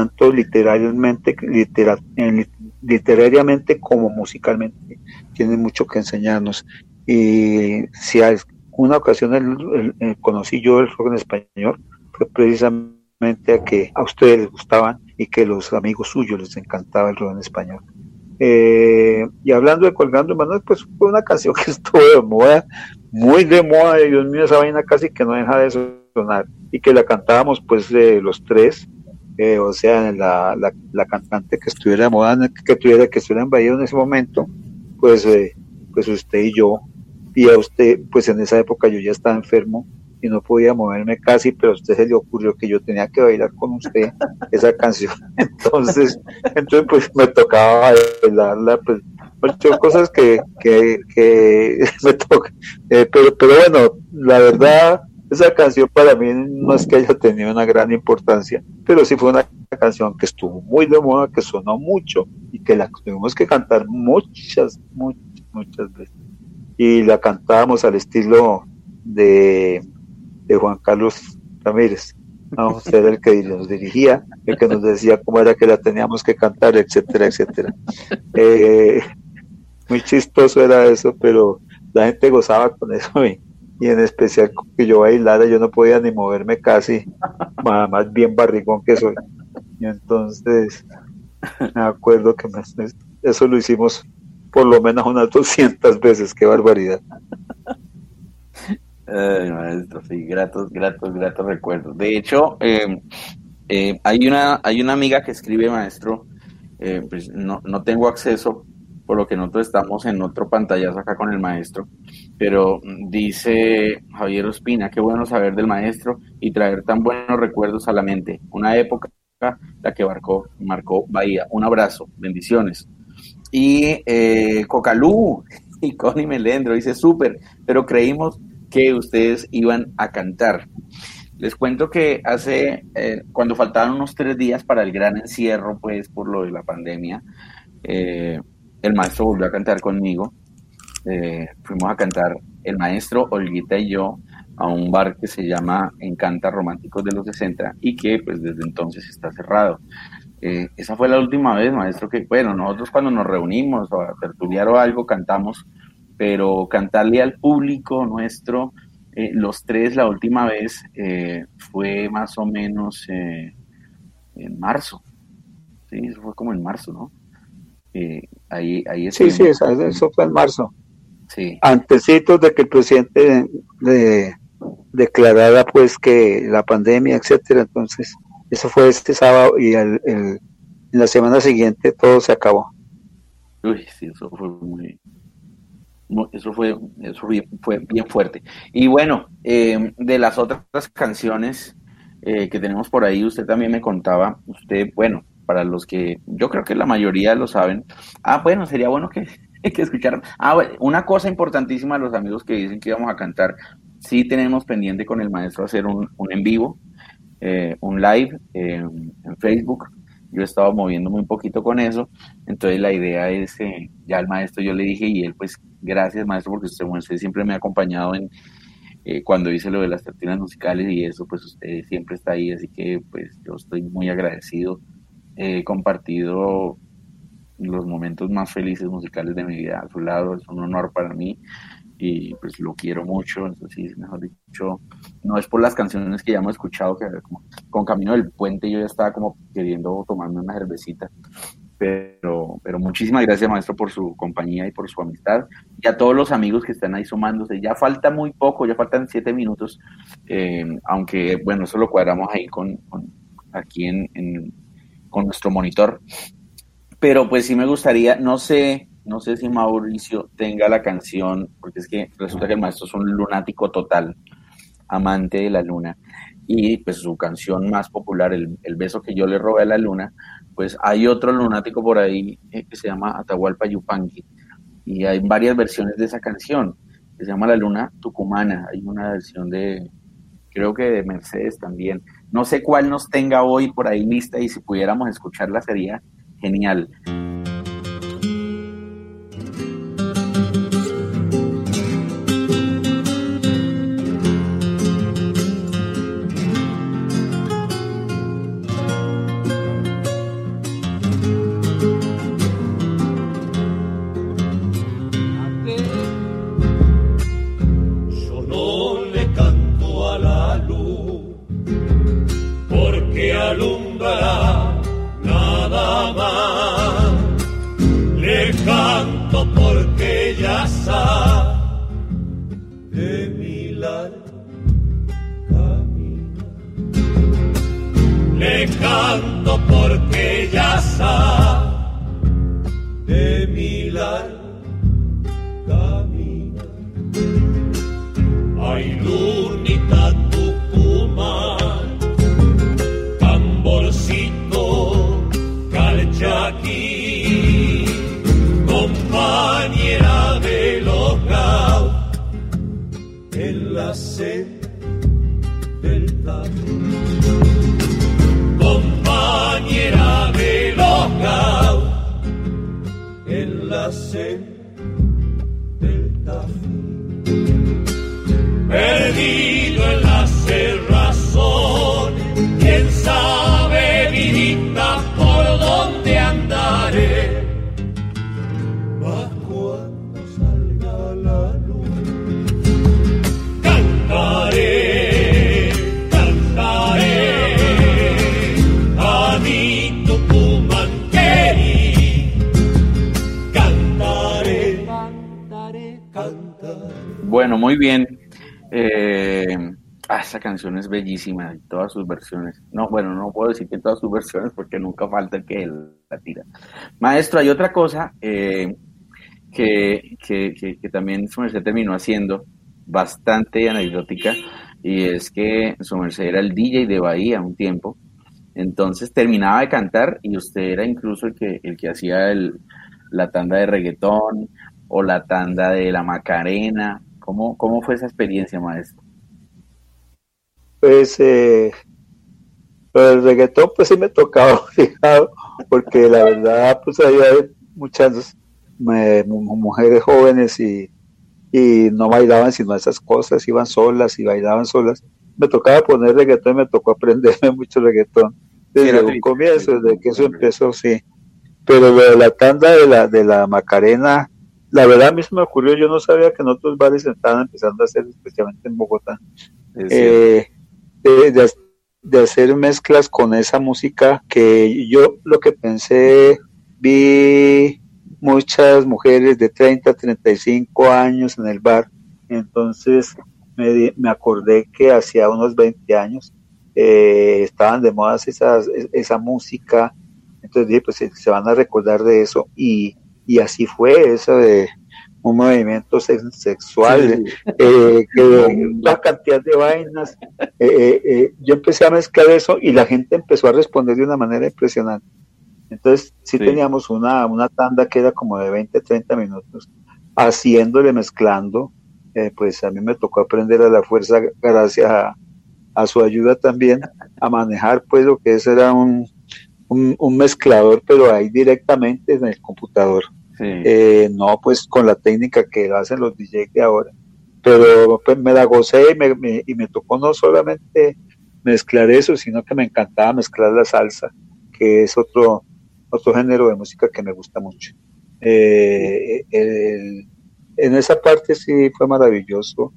literariamente como musicalmente tiene mucho que enseñarnos. Y si una ocasión conocí yo el rock en español, fue precisamente a que a ustedes les gustaban y que los amigos suyos les encantaba el rock en español. Y hablando de Colgando Manuel, pues fue una canción que estuvo de moda, muy de moda, y Dios mío, esa vaina casi que no deja de sonar, y que la cantábamos pues los tres, o sea, la cantante que estuviera de moda, que estuviera en Bahía en ese momento, pues usted y yo, y a usted, pues en esa época yo ya estaba enfermo y no podía moverme casi, pero a usted se le ocurrió que yo tenía que bailar con usted esa canción, entonces pues me tocaba bailarla, pues cosas que me tocan, pero bueno, la verdad, esa canción para mí no es que haya tenido una gran importancia, pero sí fue una canción que estuvo muy de moda, que sonó mucho y que la tuvimos que cantar muchas veces, y la cantábamos al estilo de Juan Carlos Ramírez, ¿no? Usted era el que nos dirigía, el que nos decía cómo era que la teníamos que cantar, etcétera. Muy chistoso era eso, pero la gente gozaba con eso, y en especial con que yo bailara, yo no podía ni moverme casi, más bien barrigón que soy, y entonces me acuerdo que eso lo hicimos por lo menos unas 200 veces. ¡Qué barbaridad! Maestro, sí, gratos recuerdos. De hecho, hay una amiga que escribe, maestro, pues no tengo acceso, por lo que nosotros estamos en otro pantallazo acá con el maestro, pero dice Javier Ospina: qué bueno saber del maestro y traer tan buenos recuerdos a la mente. Una época la que marcó Bahía. Un abrazo, bendiciones. Y Cocalú y Connie Melendro dice: súper, pero creímos que ustedes iban a cantar. Les cuento que cuando faltaban unos 3 días para el gran encierro, pues por lo de la pandemia, el maestro volvió a cantar conmigo. Fuimos a cantar el maestro, Olguita y yo a un bar que se llama Encanta Románticos de los 60 y que pues desde entonces está cerrado. Esa fue la última vez, maestro, que bueno, nosotros cuando nos reunimos o a tertuliar o algo cantamos, pero cantarle al público nuestro, los tres, la última vez fue más o menos en marzo. Sí, eso fue como en marzo, ¿no? Ahí sí, eso fue en marzo. Sí. Antecitos de que el presidente declarara pues que la pandemia, etcétera. Entonces, eso fue este sábado y en la semana siguiente todo se acabó. Uy, sí, eso fue bien fuerte. Y bueno, de las otras canciones que tenemos por ahí, usted también me contaba, bueno, para los que yo creo que la mayoría lo saben, bueno, sería bueno que escucharan. Bueno, una cosa importantísima a los amigos que dicen que íbamos a cantar, sí tenemos pendiente con el maestro hacer un en vivo, un live en Facebook. Yo he estado moviéndome un poquito con eso, entonces la idea es, ya al maestro yo le dije, y él pues, gracias maestro, porque usted siempre me ha acompañado cuando hice lo de las tertulias musicales y eso, pues usted siempre está ahí, así que pues yo estoy muy agradecido. He compartido los momentos más felices musicales de mi vida a su lado, es un honor para mí y pues lo quiero mucho. Entonces, mejor dicho, no es por las canciones que ya hemos escuchado, que como, con Camino del Puente yo ya estaba como queriendo tomarme una cervecita, pero muchísimas gracias maestro por su compañía y por su amistad, y a todos los amigos que están ahí sumándose. Ya falta muy poco, ya faltan 7 minutos, aunque bueno, eso lo cuadramos ahí aquí con nuestro monitor, pero pues sí me gustaría, no sé si Mauricio tenga la canción, porque es que resulta que el maestro es un lunático total, amante de la luna, y pues su canción más popular, el beso que yo le robé a la luna, pues hay otro lunático por ahí que se llama Atahualpa Yupanqui, y hay varias versiones de esa canción, que se llama La Luna Tucumana. Hay una versión de creo que de Mercedes también. No sé cuál nos tenga hoy por ahí lista, y si pudiéramos escucharla sería genial. Bueno, muy bien. Esa canción es bellísima en todas sus versiones. No, bueno, no puedo decir que en todas sus versiones porque nunca falta el que la tira. Maestro, hay otra cosa que también su merced terminó haciendo, bastante anecdótica, y es que su merced era el DJ de Bahía un tiempo. Entonces terminaba de cantar y usted era incluso el que hacía la tanda de reggaetón o la tanda de la Macarena. ¿Cómo fue esa experiencia, maestro? Pues el reggaetón pues sí me tocaba, fijado, porque la verdad pues había muchas mujeres jóvenes y no bailaban sino esas cosas, iban solas y bailaban solas. Me tocaba poner reggaetón y me tocó aprenderme mucho reggaetón desde un comienzo, desde que eso empezó, sí. Pero lo de la tanda de la Macarena, la verdad a mí se me ocurrió, yo no sabía que en otros bares estaban empezando a hacer, especialmente en Bogotá, de hacer mezclas con esa música, que yo lo que pensé, vi muchas mujeres de 30, 35 años en el bar, entonces me acordé que hacía unos 20 años estaban de moda esa música, entonces dije, pues se van a recordar de eso, y así fue eso de un movimiento sexual, que una cantidad de vainas. Yo empecé a mezclar eso y la gente empezó a responder de una manera impresionante. Entonces sí. Teníamos una tanda que era como de 20, 30 minutos, haciéndole, mezclando. Pues a mí me tocó aprender a la fuerza, gracias a su ayuda también, a manejar pues lo que era un mezclador, pero ahí directamente en el computador. Sí. No pues con la técnica que hacen los DJs de ahora, pero pues me la gocé y me tocó no solamente mezclar eso, sino que me encantaba mezclar la salsa, que es otro género de música que me gusta mucho. En esa parte sí fue maravilloso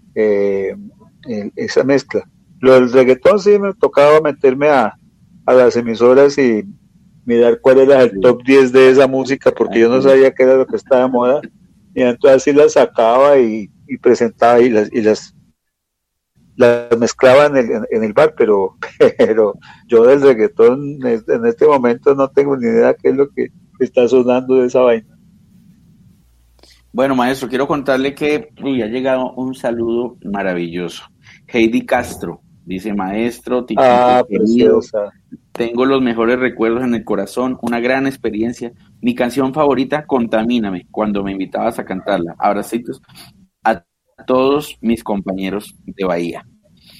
esa mezcla. Lo del reggaetón sí me tocaba meterme a las emisoras y mirar cuál era el top 10 de esa música, porque yo no sabía qué era lo que estaba de moda, y entonces así las sacaba y presentaba y las mezclaba en el bar, pero yo del reggaetón en este momento no tengo ni idea qué es lo que está sonando de esa vaina. Bueno, maestro, quiero contarle que ha llegado un saludo maravilloso. Heidi Castro dice: maestro, querido, tengo los mejores recuerdos en el corazón, una gran experiencia. Mi canción favorita, Contamíname, cuando me invitabas a cantarla. Abracitos a todos mis compañeros de Bahía.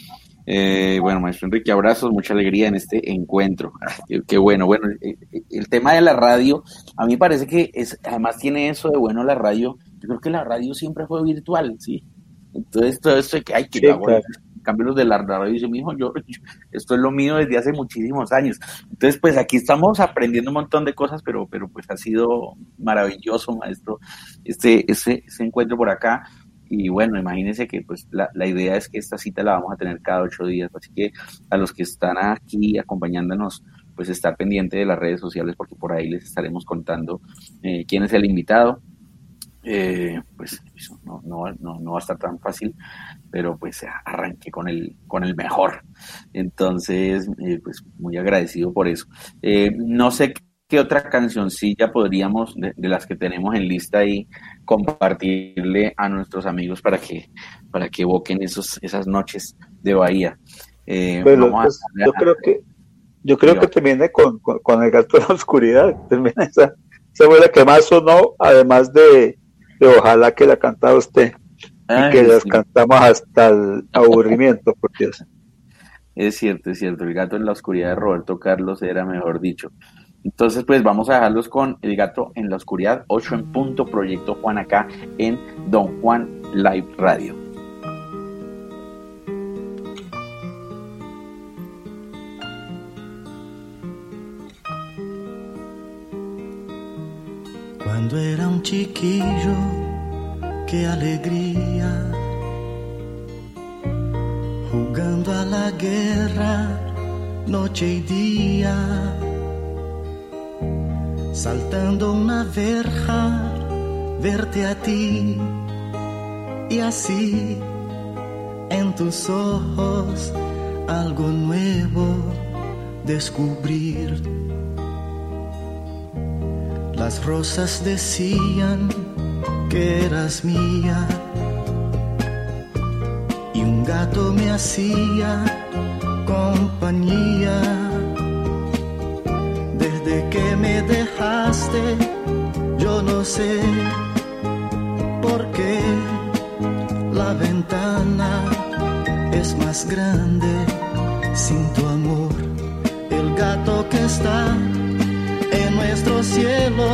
Bueno, maestro Enrique, abrazos, mucha alegría en este encuentro. Qué bueno. Bueno, el tema de la radio, a mí me parece que además tiene eso de bueno la radio. Yo creo que la radio siempre fue virtual, ¿sí? Entonces todo esto de que hay que Sí, claro. en cambio los de la radio dicen, mijo, esto es lo mío desde hace muchísimos años. Entonces, pues aquí estamos aprendiendo un montón de cosas, pero pues ha sido maravilloso, maestro, este encuentro por acá. Y bueno, imagínense que pues la idea es que esta cita la vamos a tener cada 8 días, así que a los que están aquí acompañándonos, pues estar pendiente de las redes sociales, porque por ahí les estaremos contando quién es el invitado. Pues eso no va a estar tan fácil, pero pues arranqué con el mejor. Entonces, pues muy agradecido por eso. No sé qué otra cancioncilla podríamos, de las que tenemos en lista ahí, compartirle a nuestros amigos para que evoquen esas noches de Bahía. Bueno, pues, yo creo que termine con El gato de la oscuridad. Termina esa fue la que más sonó, además de ojalá que la cantaba usted. Y que las cantamos hasta el aburrimiento, por Dios. Es cierto. El gato en la oscuridad de Roberto Carlos era, mejor dicho. Entonces, pues vamos a dejarlos con El gato en la oscuridad, 8 en punto, Proyecto Juan acá en Don Juan Live Radio. Cuando era un chiquillo, qué alegría, jugando a la guerra, noche y día, saltando una verja, verte a ti, y así en tus ojos algo nuevo descubrir. Las rosas decían que eras mía y un gato me hacía compañía. Desde que me dejaste, yo no sé por qué la ventana es más grande sin tu amor. El gato que está en nuestro cielo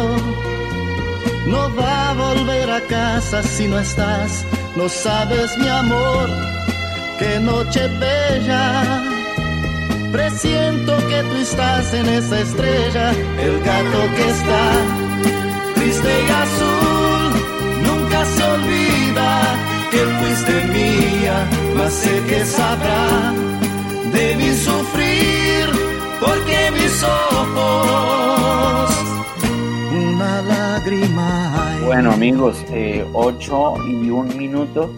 no va a volver a casa si no estás. No sabes, mi amor, qué noche bella. Presiento que tú estás en esa estrella. El gato que está triste y azul nunca se olvida que fuiste mía, mas sé que sabrá de mi sufrir, porque mis ojos una lágrima hay. Bueno, amigos, 8 y 1 minuto.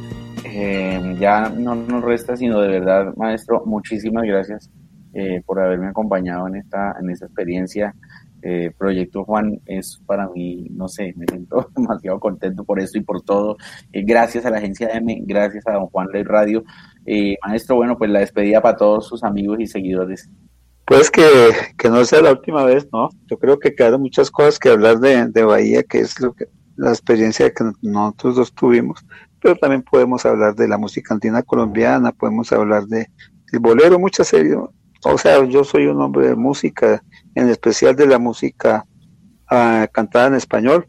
Ya no nos resta sino, de verdad, maestro, muchísimas gracias por haberme acompañado en esta experiencia. Proyecto Juan es para mí, no sé, me siento demasiado contento por esto y por todo. Gracias a la agencia M, gracias a Don Juan Live Radio. Maestro, bueno, pues la despedida para todos sus amigos y seguidores. Pues que no sea la última vez, ¿no? Yo creo que quedaron muchas cosas que hablar de Bahía, que es la experiencia que nosotros dos tuvimos, pero también podemos hablar de la música andina colombiana, podemos hablar del bolero, muchas series. O sea, yo soy un hombre de música, en especial de la música cantada en español,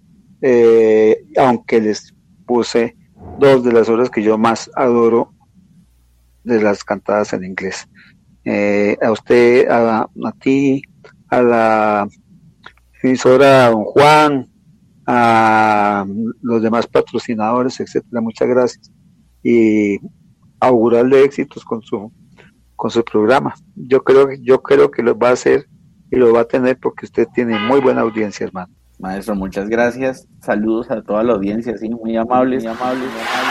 aunque les puse 2 de las obras que yo más adoro de las cantadas en inglés. A usted, a ti, a la emisora Don Juan, a los demás patrocinadores, etcétera, muchas gracias, y augurarle éxitos con su programa. Yo creo que lo va a hacer y lo va a tener porque usted tiene muy buena audiencia, hermano. Maestro, muchas gracias. Saludos a toda la audiencia, sí, muy amables, muy amables.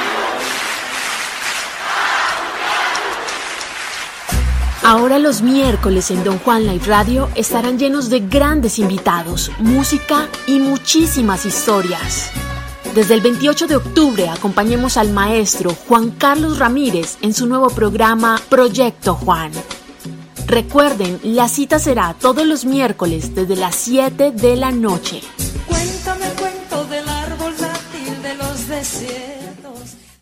Ahora los miércoles en Don Juan Live Radio estarán llenos de grandes invitados, música y muchísimas historias. Desde el 28 de octubre acompañemos al maestro Juan Carlos Ramírez en su nuevo programa Proyecto Juan. Recuerden, la cita será todos los miércoles desde las 7 de la noche. Cuéntame cuento del árbol dátil de los desiertos.